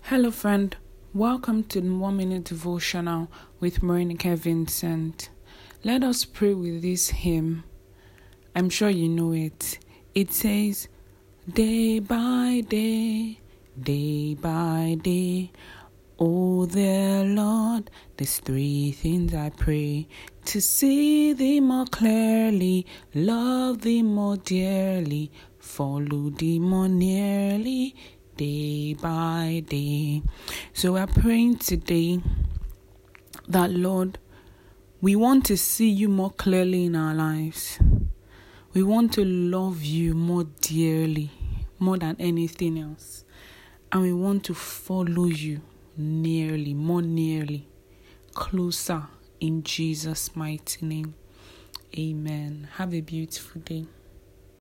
Hello, friend. Welcome to the 1 Minute Devotional with Monica Vincent. Let us pray with this hymn. I'm sure you know it. It says, day by day, oh dear Lord, there's three things I pray: to see thee more clearly, love thee more dearly, follow thee more nearly, day by day. So we're praying today that, Lord, we want to see you more clearly in our lives. We want to love you more dearly, more than anything else. And we want to follow you nearly, more nearly, closer, in Jesus' mighty name. Amen. Have a beautiful day.